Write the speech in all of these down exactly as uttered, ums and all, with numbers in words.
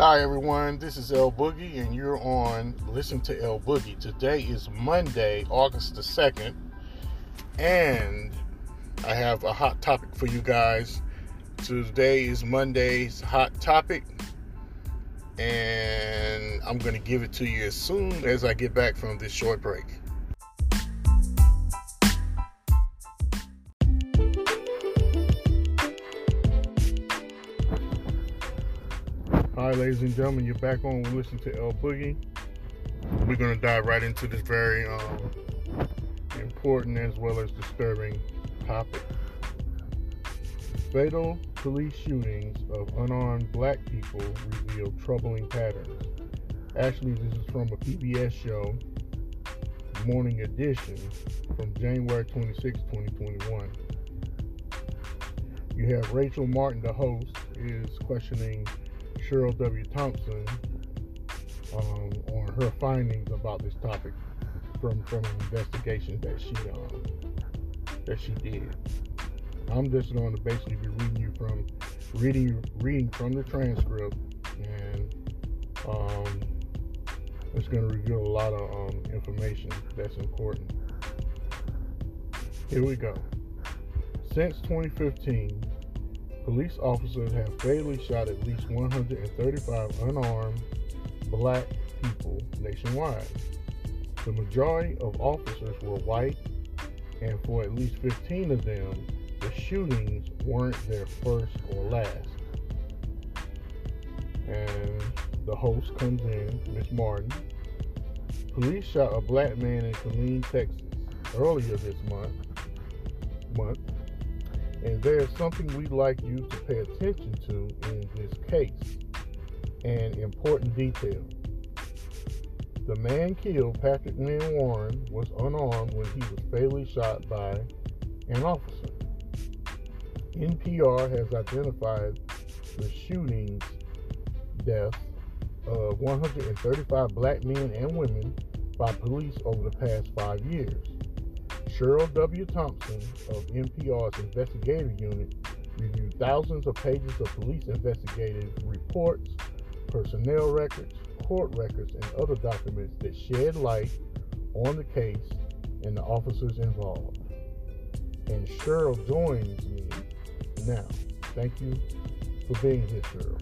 Hi everyone, this is El Boogie and you're on Listen to El Boogie. Today is Monday, August the second, and I have a hot topic for you guys. Today is Monday's hot topic, and I'm going to give it to you as soon as I get back from this short break. All right, ladies and gentlemen, you're back on with Listen to El Boogie. We're going to dive right into this very um, important as well as disturbing topic. Fatal police shootings of unarmed black people reveal troubling patterns. Actually, this is from a P B S show, Morning Edition, from January twenty-sixth, twenty twenty-one. You have Rachel Martin, the host, is questioning Cheryl W. Thompson um, on her findings about this topic from, from an investigation that she um, that she did. I'm just going to basically be reading you from reading reading from the transcript, and um, it's going to reveal a lot of um, information that's important. Here we go. Since twenty fifteen, police officers have fatally shot at least one hundred thirty-five unarmed black people nationwide. The majority of officers were white, and for at least fifteen of them, the shootings weren't their first or last. And the host comes in, Miss Martin. Police shot a black man in Killeen, Texas, earlier this month. month. And there's something we'd like you to pay attention to in this case, an important detail. The man killed, Patrick Lynn Warren, was unarmed when he was fatally shot by an officer. N P R has identified the shootings deaths of one hundred thirty-five black men and women by police over the past five years. Cheryl W. Thompson of N P R's investigative unit reviewed thousands of pages of police investigative reports, personnel records, court records, and other documents that shed light on the case and the officers involved. And Cheryl joins me now. Thank you for being here, Cheryl.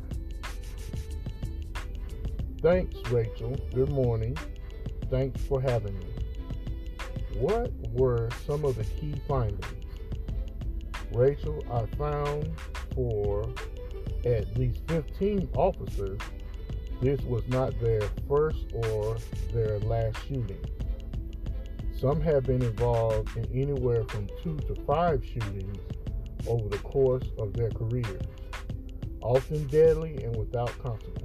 Thanks, Rachel. Good morning. Thanks for having me. What were some of the key findings? Rachel, I found for at least fifteen officers, this was not their first or their last shooting. Some have been involved in anywhere from two to five shootings over the course of their careers, often deadly and without consequences.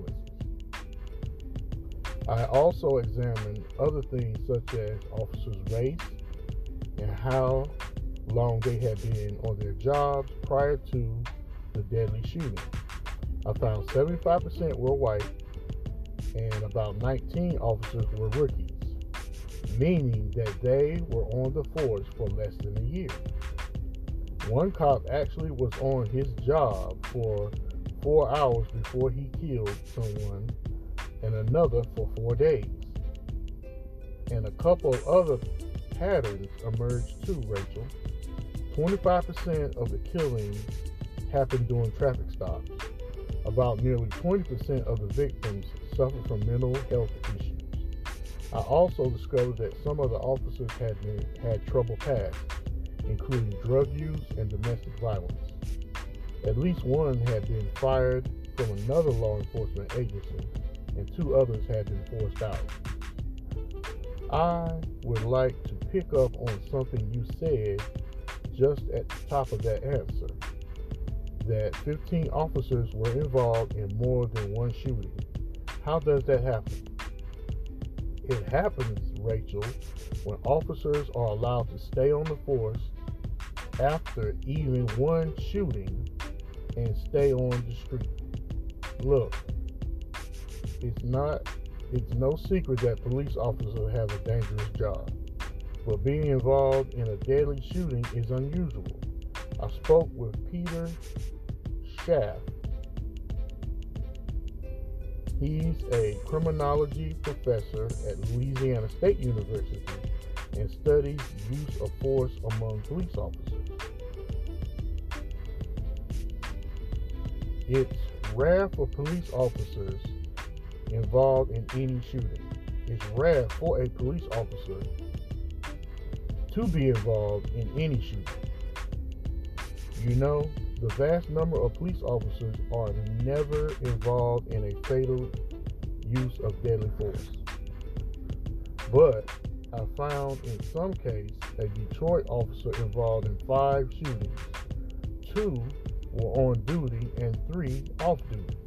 I also examined other things such as officers' race and how long they had been on their jobs prior to the deadly shooting. I found seventy-five percent were white and about nineteen officers were rookies, meaning that they were on the force for less than a year. One cop actually was on his job for four hours before he killed someone, and another for four days. And a couple of other patterns emerged too, Rachel. twenty-five percent of the killings happened during traffic stops. About nearly twenty percent of the victims suffered from mental health issues. I also discovered that some of the officers had been, had trouble past, including drug use and domestic violence. At least one had been fired from another law enforcement agency, and two others had been forced out. I would like to pick up on something you said just at the top of that answer, that fifteen officers were involved in more than one shooting. How does that happen? It happens, Rachel, when officers are allowed to stay on the force after even one shooting and stay on the street. Look, it's not, it's no secret that police officers have a dangerous job, but being involved in a deadly shooting is unusual. I spoke with Peter Schaff, He's a criminology professor at Louisiana State University and studies use of force among police officers. It's rare for police officers involved in any shooting. It's rare for a police officer to be involved in any shooting. You know, the vast number of police officers are never involved in a fatal use of deadly force. But I found in some case a Detroit officer involved in five shootings. Two were on duty and three off duty.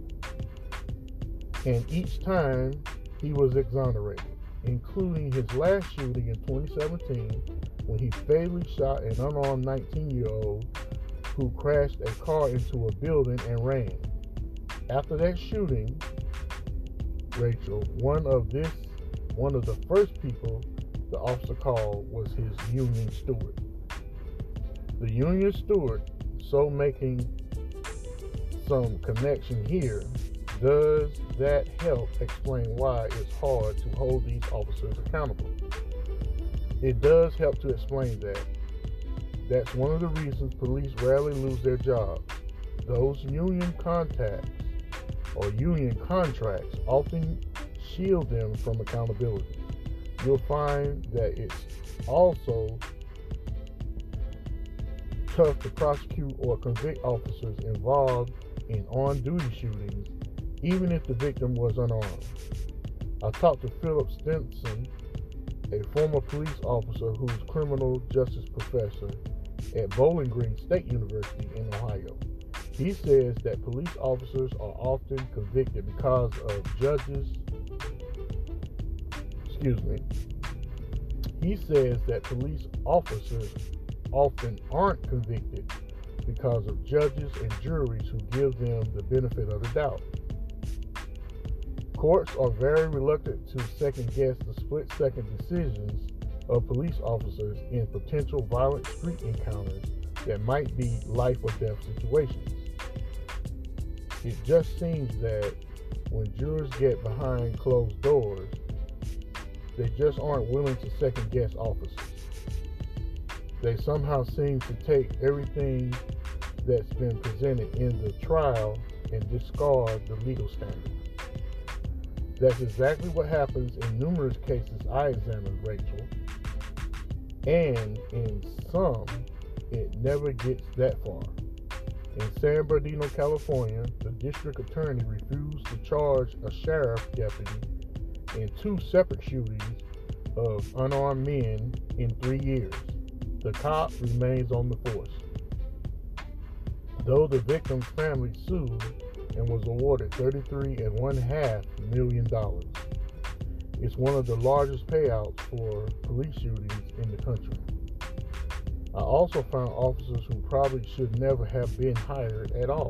And each time he was exonerated, including his last shooting in twenty seventeen when he fatally shot an unarmed nineteen-year-old who crashed a car into a building and ran. After that shooting, Rachel, one of this, one of the first people the officer called was his union steward. The union steward, so making some connection here, does that help explain why it's hard to hold these officers accountable? It does help to explain that. That's one of the reasons police rarely lose their jobs. Those union contacts or union contracts often shield them from accountability. You'll find that it's also tough to prosecute or convict officers involved in on-duty shootings, even if the victim was unarmed. I talked to Philip Stinson, a former police officer who's criminal justice professor at Bowling Green State University in Ohio. He says that police officers are often convicted because of judges. Excuse me. He says that police officers often aren't convicted because of judges and juries who give them the benefit of the doubt. Courts are very reluctant to second-guess the split-second decisions of police officers in potential violent street encounters that might be life or death situations. It just seems that when jurors get behind closed doors, they just aren't willing to second-guess officers. They somehow seem to take everything that's been presented in the trial and discard the legal standard. That's exactly what happens in numerous cases I examined, Rachel. And in some, it never gets that far. In San Bernardino, California, the district attorney refused to charge a sheriff deputy in two separate shootings of unarmed men in three years. The cop remains on the force. Though the victim's family sued and was awarded thirty-three and one half million dollars. It's one of the largest payouts for police shootings in the country. I also found officers who probably should never have been hired at all.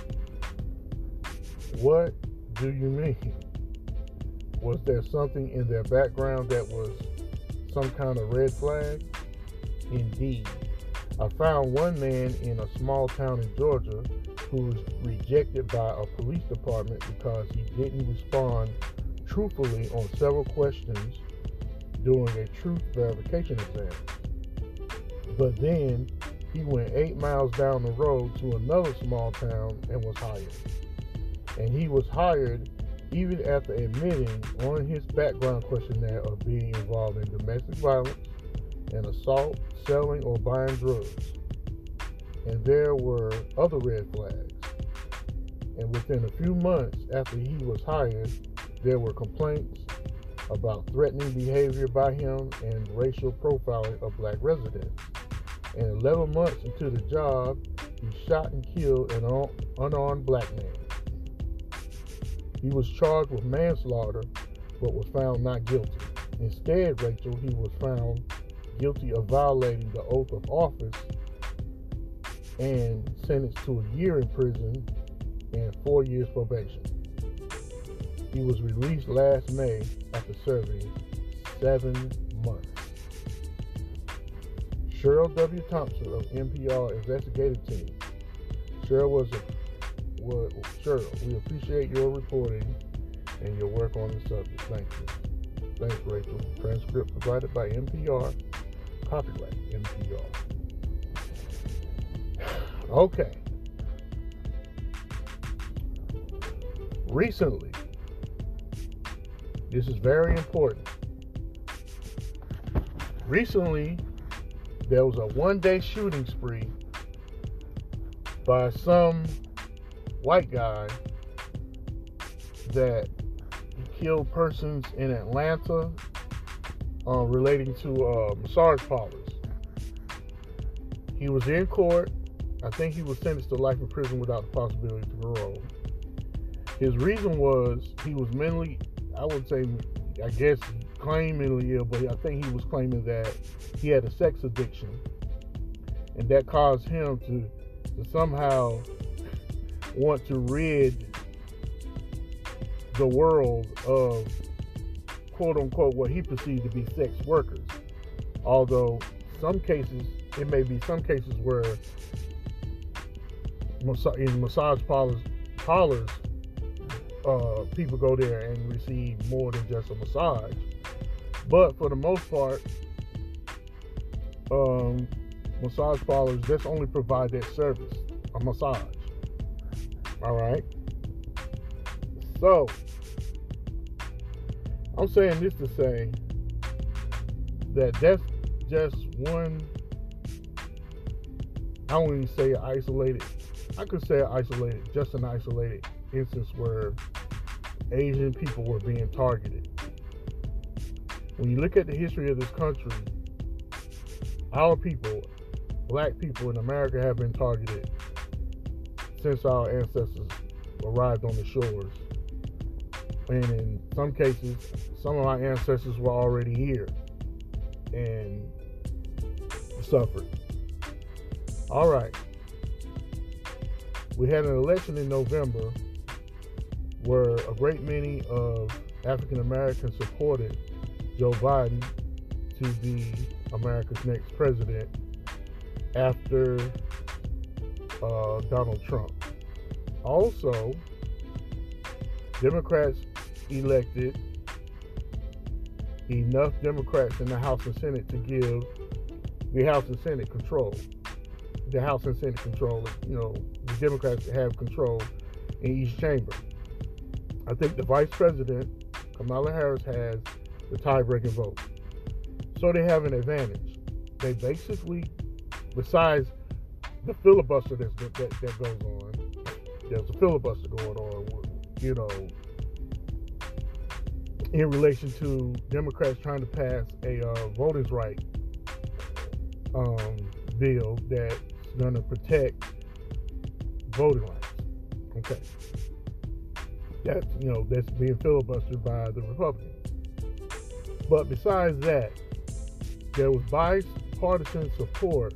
What do you mean? Was there something in their background that was some kind of red flag? Indeed. I found one man in a small town in Georgia who was rejected by a police department because he didn't respond truthfully on several questions during a truth verification exam. But then he went eight miles down the road to another small town and was hired. And he was hired even after admitting on his background questionnaire of being involved in domestic violence and assault, selling, or buying drugs. And there were other red flags. And within a few months after he was hired, there were complaints about threatening behavior by him and racial profiling of black residents. And eleven months into the job, he shot and killed an unarmed black man. He was charged with manslaughter, but was found not guilty. Instead, Rachel, he was found guilty of violating the oath of office and sentenced to a year in prison and four years probation. He was released last May after serving seven months. Cheryl W. Thompson of N P R investigative team. Cheryl was a, Well, sure, we appreciate your reporting and your work on the subject. Thank you. Thanks, Rachel. Transcript provided by N P R. Copyright N P R. Okay. Recently, this is very important. Recently, there was a one-day shooting spree by some white guy that he killed persons in Atlanta uh, relating to uh, massage parlors. He was in court. I think he was sentenced to life in prison without the possibility of parole. His reason was he was mentally, I would say, I guess, claimed mentally ill, but I think he was claiming that he had a sex addiction, and that caused him to, to somehow want to rid the world of, quote unquote, what he perceived to be sex workers. Although some cases, it may be some cases where in massage parlors, parlors uh, people go there and receive more than just a massage. But for the most part, um, massage parlors just only provide that service, a massage. All right. So I'm saying this to say that that's just one, I won't even say isolated, I could say isolated, just an isolated instance where Asian people were being targeted. When you look at the history of this country, our people, black people in America, have been targeted since our ancestors arrived on the shores. And in some cases, some of our ancestors were already here and suffered. All right. We had an election in November where a great many of African Americans supported Joe Biden to be America's next president after uh, Donald Trump. Also, Democrats elected enough Democrats in the House and Senate to give the House and Senate control. The House and Senate control, you know, the Democrats have control in each chamber. I think the Vice President, Kamala Harris, has the tie-breaking vote. So they have an advantage. They basically, besides the filibuster that's, that, that goes on, there's a filibuster going on, you know, in relation to Democrats trying to pass a uh, voting right um, bill that's going to protect voting rights. Okay. That's, you know, that's being filibustered by the Republicans. But besides that, there was bipartisan support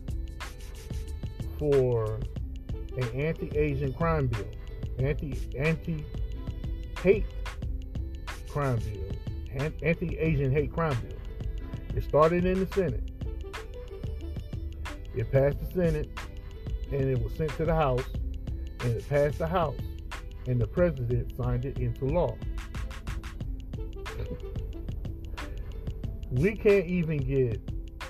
for an anti-Asian crime bill, anti anti-hate crime bill, anti-Asian hate crime bill. It started in the Senate. It passed the Senate, and it was sent to the House, and it passed the House, and the president signed it into law. We can't even get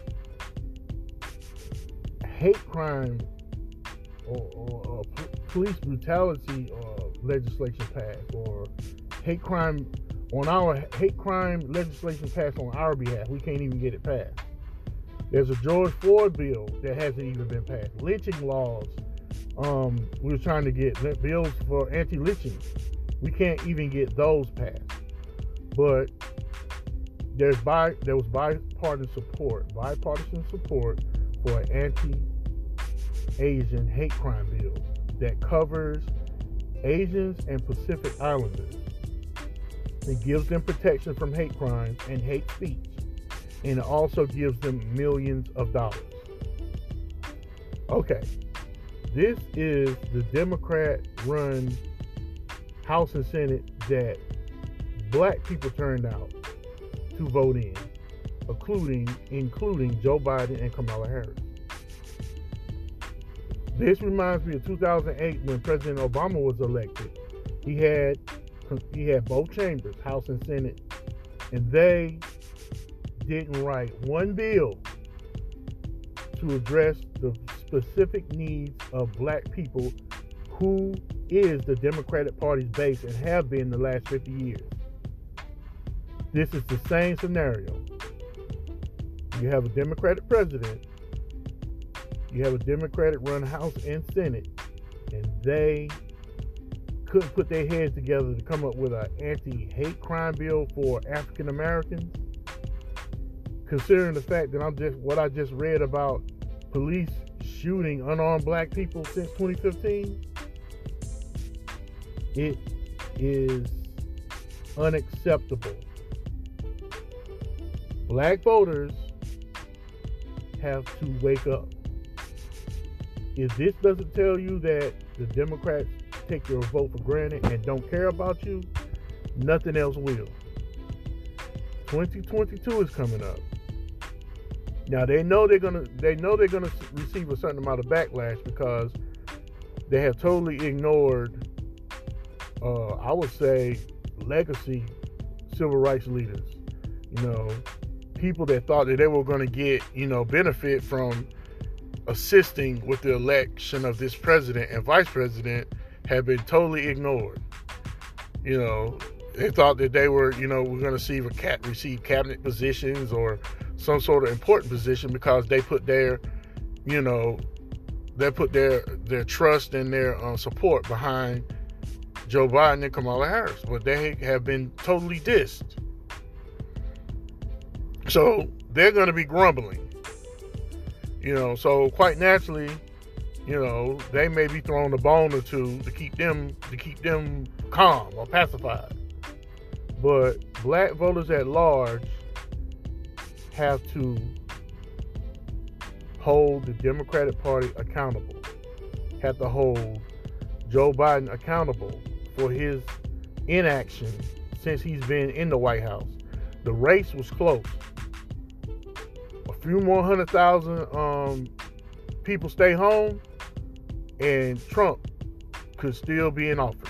hate crime or, or, or police brutality or legislation passed, or hate crime on our hate crime legislation passed on our behalf. We can't even get it passed. There's a George Floyd bill that hasn't even been passed. Lynching laws. Um, we were trying to get bills for anti-lynching. We can't even get those passed. But there's bi there was bipartisan support, bipartisan support for an anti-Asian hate crime bill that covers Asians and Pacific Islanders. It gives them protection from hate crimes and hate speech, and it also gives them millions of dollars. Okay, this is the Democrat-run House and Senate that black people turned out to vote in, including including Joe Biden and Kamala Harris. This reminds me of two thousand eight when President Obama was elected. He had he had both chambers, House and Senate, and they didn't write one bill to address the specific needs of black people, who is the Democratic Party's base and have been the last fifty years. This is the same scenario. You have a Democratic president, you have a Democratic run House and Senate, and they couldn't put their heads together to come up with an anti-hate crime bill for African Americans. Considering the fact that I'm just what I just read about police shooting unarmed black people since twenty fifteen, it is unacceptable. Black voters have to wake up. If this doesn't tell you that the Democrats take your vote for granted and don't care about you, nothing else will. twenty twenty-two is coming up. Now they know they're gonna they know they're gonna receive a certain amount of backlash because they have totally ignored, uh, I would say, legacy civil rights leaders. You know, people that thought that they were going to get, you know, benefit from assisting with the election of this president and vice president have been totally ignored. You know, they thought that they were, you know, were going to receive a cap, receive cabinet positions or some sort of important position because they put their, you know, they put their their trust and their uh, support behind Joe Biden and Kamala Harris, but they have been totally dissed. So they're going to be grumbling, you know. So quite naturally, you know, they may be throwing a bone or two to keep them to keep them calm or pacified. But black voters at large have to hold the Democratic Party accountable, have to hold Joe Biden accountable for his inaction since he's been in the White House. The race was close. A few more hundred thousand um, people stay home, and Trump could still be in office.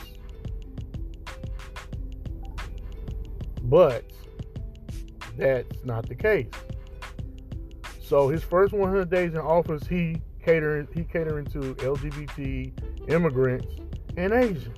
But that's not the case. So his first one hundred days in office, he catering he catering to L G B T, immigrants, and Asians.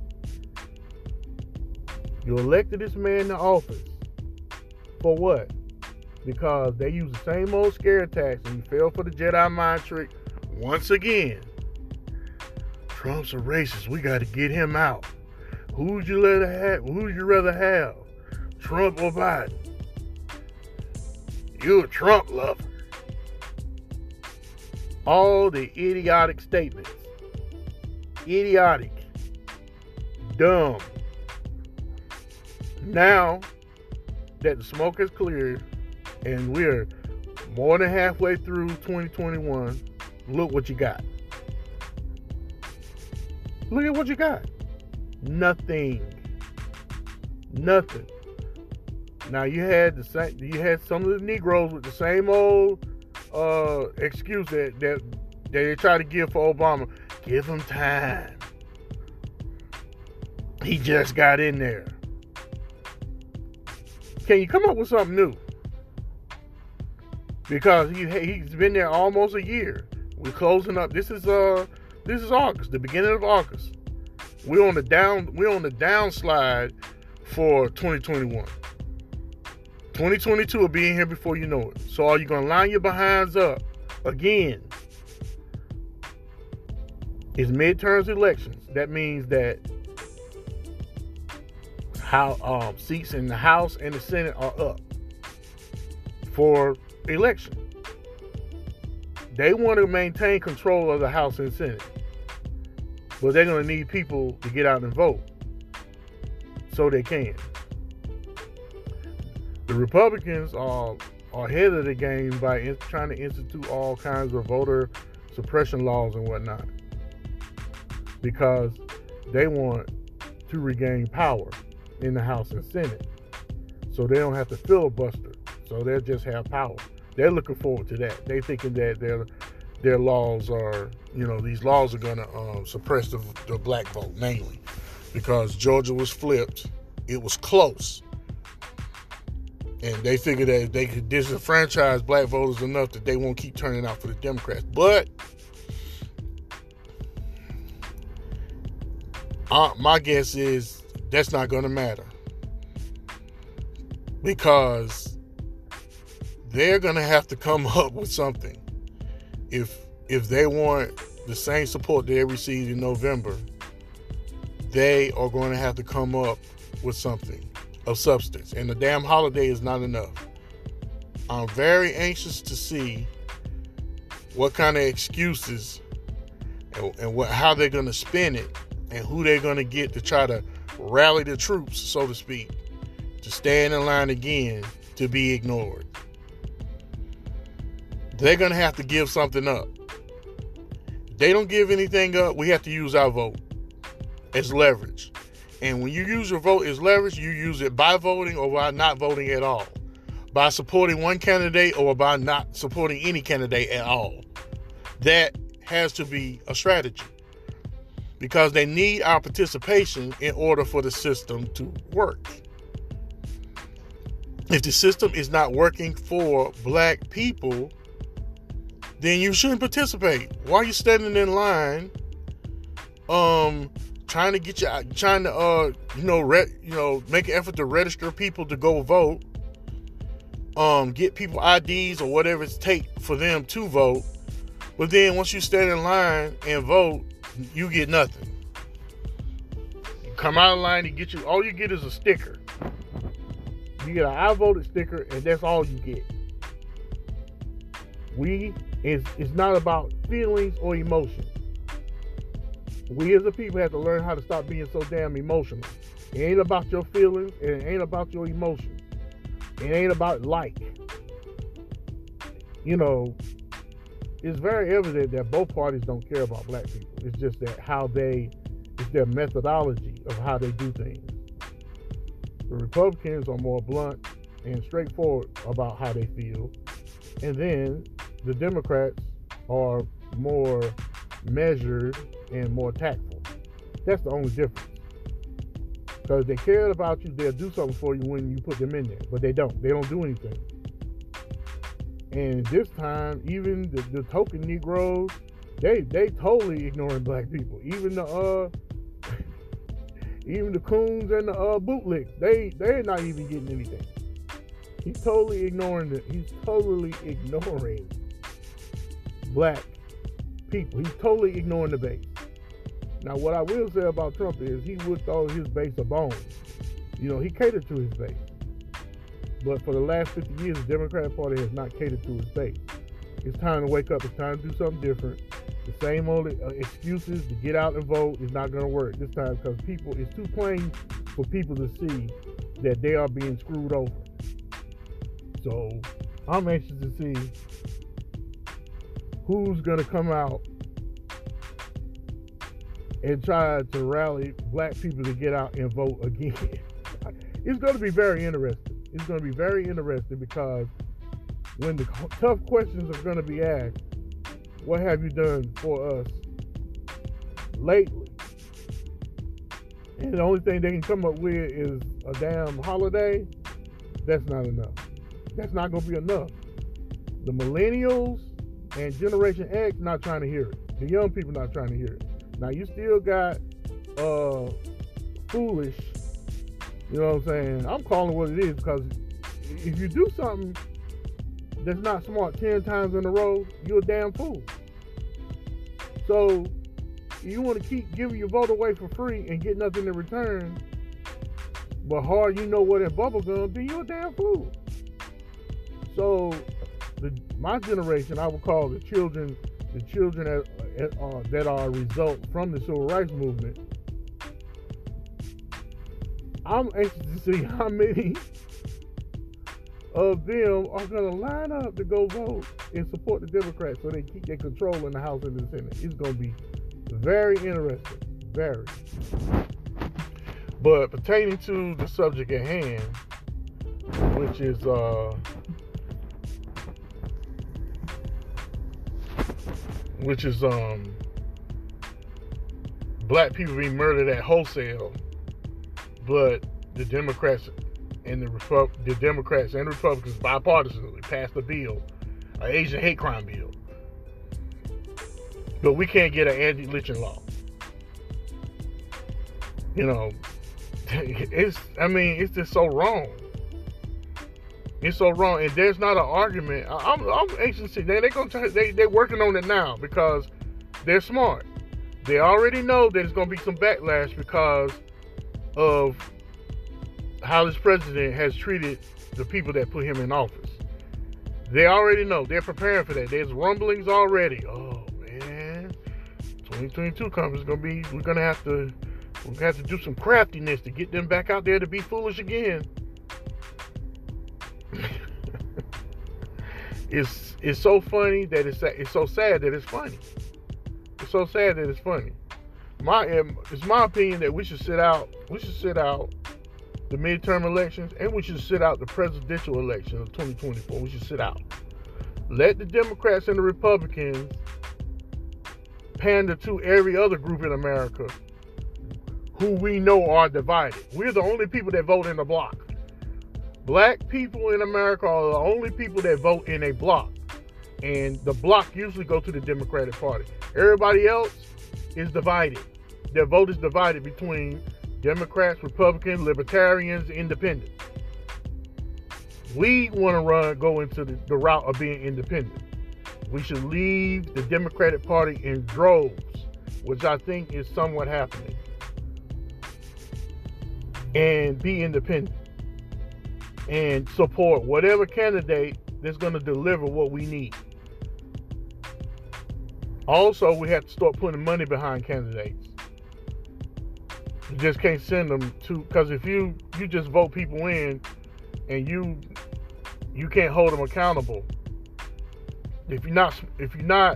You elected this man to office for what? Because they use the same old scare attacks, and you fell for the Jedi mind trick once again. Trump's a racist. We got to get him out. Who'd you rather have? Who'd you rather have, Trump or Biden? You a Trump lover. All the idiotic statements. Idiotic. Dumb. Now that the smoke has cleared and we're more than halfway through twenty twenty-one, look what you got. Look at what you got. Nothing. Nothing. Now you had the same, you had some of the Negroes with the same old uh, excuse that, that that they try to give for Obama. Give him time. He just got in there. Can you come up with something new? Because he he's been there almost a year. We're closing up. This is uh this is August, the beginning of August. We're on the down we're on the downslide for twenty twenty-one. twenty twenty-two will be in here before you know it. So are you going to line your behinds up again? It's midterms elections. That means that how um, seats in the House and the Senate are up for election. They want to maintain control of the House and Senate, but they're going to need people to get out and vote so they can. The Republicans are, are ahead of the game by in, trying to institute all kinds of voter suppression laws and whatnot, because they want to regain power in the House and Senate, so they don't have to filibuster. So they'll just have power. They're looking forward to that. They're thinking that they're their laws are, you know, these laws are going to um, suppress the, the black vote mainly because Georgia was flipped. It was close. And they figured that if they could disenfranchise black voters enough that they won't keep turning out for the Democrats. But uh, my guess is that's not going to matter because they're going to have to come up with something. If if they want the same support they received in November, they are going to have to come up with something of substance. And the damn holiday is not enough. I'm very anxious to see what kind of excuses and, and what, how they're going to spin it and who they're going to get to try to rally the troops, so to speak, to stand in line again to be ignored. They're going to have to give something up. If they don't give anything up, we have to use our vote as leverage. And when you use your vote as leverage, you use it by voting or by not voting at all. By supporting one candidate or by not supporting any candidate at all. That has to be a strategy. Because they need our participation in order for the system to work. If the system is not working for black people, then you shouldn't participate. Why are you standing in line, um, trying to get you, trying to, uh, you know, re- you know, make an effort to register people to go vote, um, get people I Ds or whatever it takes for them to vote, but then once you stand in line and vote, you get nothing. You come out of line, you get you, all you get is a sticker. You get an I voted sticker, and that's all you get. We, it's, it's not about feelings or emotions. We as a people have to learn how to stop being so damn emotional. It ain't about your feelings, and it ain't about your emotions. It ain't about like. You know, it's very evident that both parties don't care about black people. It's just that how they, it's their methodology of how they do things. The Republicans are more blunt and straightforward about how they feel. And then the Democrats are more measured and more tactful. That's the only difference. Because they cared about you, they'll do something for you when you put them in there. But they don't. They don't do anything. And this time, even the, the token Negroes, they they totally ignoring black people. Even the uh, even the coons and the uh, bootlicks, they they're not even getting anything. He's totally ignoring it. He's totally ignoring black people. He's totally ignoring the base. Now, what I will say about Trump is he would throw his base a bone. You know, he catered to his base. But for the last fifty years, the Democratic Party has not catered to its base. It's time to wake up. It's time to do something different. The same old uh, excuses to get out and vote is not going to work this time because people, it's too plain for people to see that they are being screwed over. So I'm anxious to see who's going to come out and try to rally black people to get out and vote again. It's going to be very interesting. It's going to be very interesting because when the tough questions are going to be asked, what have you done for us lately? And the only thing they can come up with is a damn holiday. That's not enough. That's not going to be enough. The millennials and Generation X not trying to hear it. The young people not trying to hear it. Now, you still got uh, foolish, you know what I'm saying? I'm calling it what it is because if you do something that's not smart ten times in a row, you're a damn fool. So, you want to keep giving your vote away for free and get nothing in return, but hard you know what in bubble gum, then you're a damn fool. So, the, my generation, I would call the children, the children that, uh, that are a result from the civil rights movement. I'm anxious to see how many of them are going to line up to go vote and support the Democrats so they keep their control in the House and the Senate. It's going to be very interesting. Very. But pertaining to the subject at hand, which is uh, which is um, black people being murdered at wholesale, but the Democrats and the Repu- the Democrats and the Republicans bipartisanly passed a bill, an Asian hate crime bill, but we can't get an anti-lynching law. You know, it's I mean it's just so wrong. It's so wrong, and there's not an argument. I'm, I'm anxious to see. They they gonna try, they they're working on it now because they're smart. They already know that it's gonna be some backlash because of how this president has treated the people that put him in office. They already know. They're preparing for that. There's rumblings already. Oh man, twenty twenty-two comes. It's gonna be. We're gonna have to. We're gonna have to do some craftiness to get them back out there to be foolish again. It's it's so funny that it's it's so sad that it's funny. It's so sad that it's funny. My it's my opinion that we should sit out. We should sit out the midterm elections, and we should sit out the presidential election of twenty twenty-four. We should sit out. Let the Democrats and the Republicans pander to every other group in America who we know are divided. We're the only people that vote in a block. Black people in America are the only people that vote in a block. And the block usually go to the Democratic Party. Everybody else is divided. Their vote is divided between Democrats, Republicans, Libertarians, Independents. We want to run, go into the, the route of being independent. We should leave the Democratic Party in droves, which I think is somewhat happening, and be independent and support whatever candidate that's going to deliver what we need. Also, we have to start putting money behind candidates. You just can't send them to, because if you you just vote people in and you you can't hold them accountable. If you're not if you're not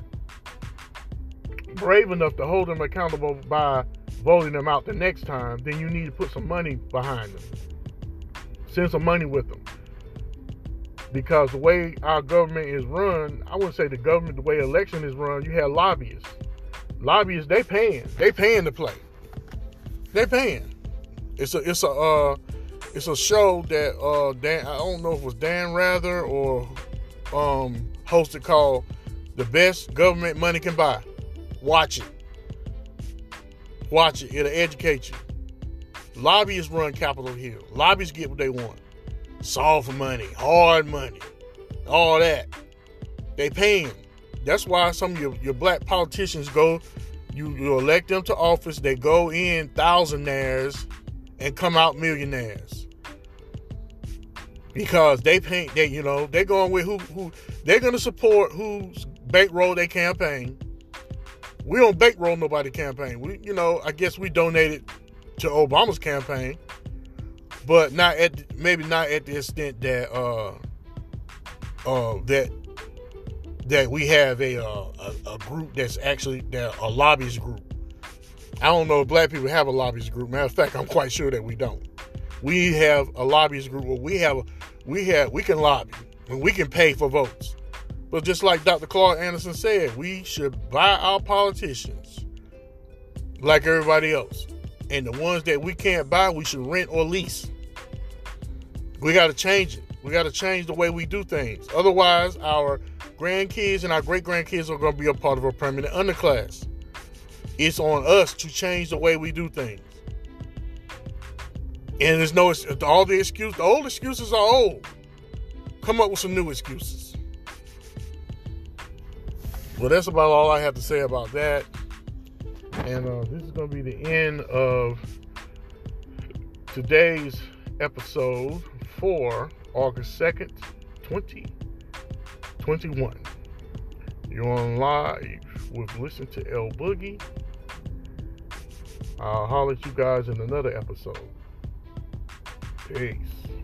brave enough to hold them accountable by voting them out the next time, then you need to put some money behind them. Send some money with them. Because the way our government is run, I wouldn't say the government, the way election is run, you have lobbyists. Lobbyists, they paying. They paying to play. They paying. It's a it's a uh it's a show that uh Dan I don't know if it was Dan Rather or um hosted called The Best Government Money Can Buy. Watch it. Watch it. It'll educate you. Lobbyists run Capitol Hill. Lobbyists get what they want. Soft money, hard money, all that. They paying. That's why some of your, your black politicians go, you, you elect them to office, they go in thousandaires and come out millionaires. Because they pay, they, you know, they're going with who, who they're going to support who's bankroll their campaign. We don't bankroll nobody campaign. We, you know, I guess we donated to Obama's campaign, but not at maybe not at the extent that uh uh that that we have a uh, a, a group that's actually that a lobbyist group. I don't know if black people have a lobbyist group. Matter of fact, I'm quite sure that we don't. We have a lobbyist group where we have a, we have we can lobby and we can pay for votes. But just like Doctor Claude Anderson said, we should buy our politicians like everybody else. And the ones that we can't buy, we should rent or lease. We got to change it. We got to change the way we do things. Otherwise, our grandkids and our great-grandkids are going to be a part of a permanent underclass. It's on us to change the way we do things. And there's no, all the excuses, the old excuses are old. Come up with some new excuses. Well, that's about all I have to say about that. And uh, this is going to be the end of today's episode for August second, twenty twenty-one. You're on live with Listen to L Boogie. I'll holler at you guys in another episode. Peace.